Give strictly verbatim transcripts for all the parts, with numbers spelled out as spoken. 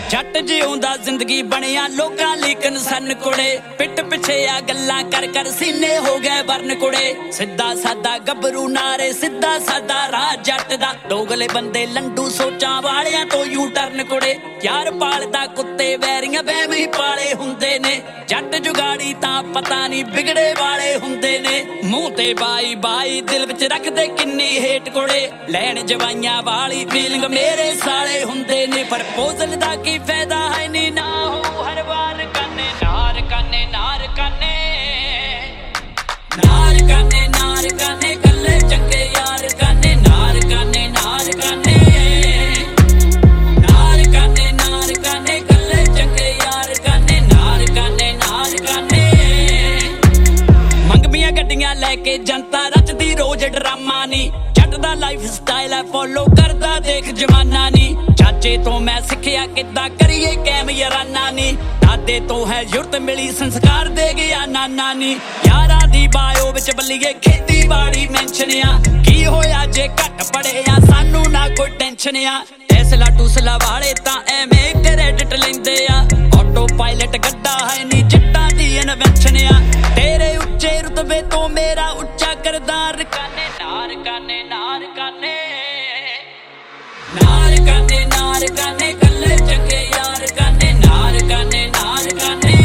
जट जिउंदा जिंदगी बनिया लोकां लई कनसन कुड़े पिट पिछे आ गल्लां कर कर सीने हो गए बरन कुड़े सिद्धा सादा गबरू नारे सिद्धा सादा राह जट दा दोगले बंदे लंडू सोचां वालियां तो यू टर्न कुड़े यार पालदा कुत्ते वैरियां वहम ही पाले हुंदे ने जट जुगाड़ी तां पता नहीं बिगड़े वाले हुंदे ने मूंह ते बाई बाई दिल विच रखदे किन्नी हेट कुड़े लैण जवाइयां वाली फीलिंग मेरे साले हुंदे ने प्रपोजल दा की फायदा है नी ना हो हर बार कन्ने नार कन्ने नार कन्ने नार कन्ने नार कन्ने कल्ले चंगे यार कन्ने नार कन्ने नार कन्ने नार कन्ने नार कन्ने कल्ले चंगे यार कन्ने नार कन्ने नार कन्ने मंगमियां गड्डियां लेके जनता रचदी रोज ड्रामा नी जट दा लाइफ स्टाइल है फॉलो करदा देख जमाना नी चाचे तो मैं सिखिया किद्दां करिए कैम याराना नी दादे तो है जुरत मिली संस्कार दे गया नाना नी यारां दी बायो विच बल्लीए खेतीबाड़ी मेंशन आ की होया जे घट पड़े आ सानू ना कोई टेंशन आ टेस्ला टूसला वाले तां एवें क्रेडिट लैंदे आ ऑटो पायलट गड्डा है नी चिट्टां दी इन्वेंशन आ तेरे उच्चे रुतबे तो मेरा उच्चा करदार काने नार काने नार काने नार काने नार काने कल्ले चंगे यार काने नार काने नार काने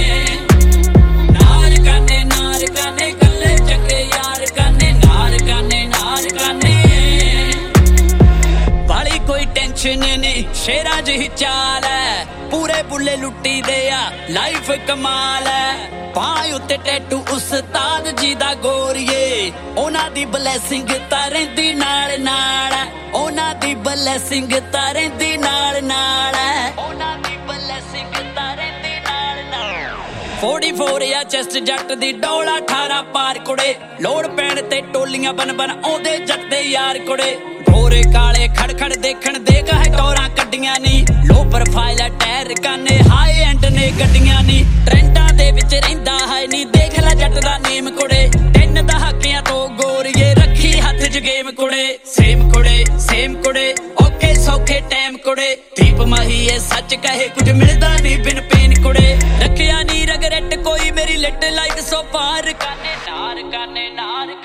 नार काने नार काने कल्ले चंगे यार काने नार काने नार काने वाली कोई टेंशन नहीं शेरा जी चाल है पूरे बुले लुट्टी दे आ लाइफ कमाल है पाए उत्ते टैटू उस्ताद जी दा गोरिए ओना दी ब्लैसिंग तां रहिंदी नाल नाल ओना दी ब्लैसिंग तां रहिंदी नाल नाल ओना दी ब्लैसिंग तां रहिंदी नाल नाल फोर्टी फोर या चेस्ट जट दी डोला अठारह पार कुड़े लोड़ पैण ते टोलियां बन बन आउंदे जट दे यार कुड़े गोरे काले खड़ खड़ देखण देख है टोरां कड्डियां नी लो प्रोफाइल टायर काने हाई एंड ने गड्डियां नी ट्रेंडां दे विच रहिंदा है नी देख लै जट दा नेम कुड़े तिन दहाकियां तो गोरीए रखी हथ च गेम कुड़े सेम कुड़े सेम कुड़े ओके सौखे टाइम कुड़े दीप माही ये सच कहे कुछ मिलदा नहीं बिन पेन कुड़े रखिया नी रगरेट कोई मेरी लिट लाइक सो पार काने नार काने नार